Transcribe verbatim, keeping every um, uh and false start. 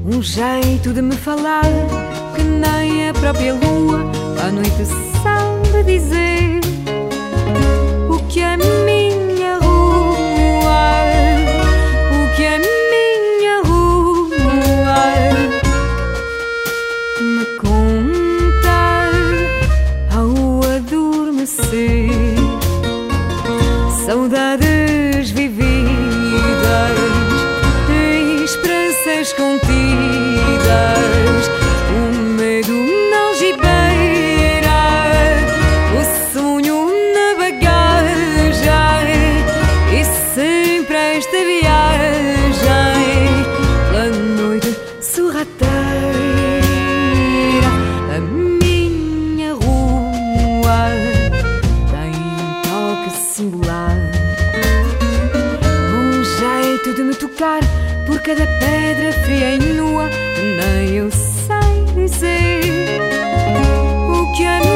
um jeito de me falar que nem a própria lua à noite sabe dizer. O que a minha rua, o que a minha rua me conta ao adormecer. Saudades vividas, esperanças contidas, o medo não gibeira, o sonho na bagagem, e sempre esta viagem pela noite sorrateira. A minha rua tem toque singular, um jeito de me tocar por cada pedra fria e nua, nem eu sei dizer o que a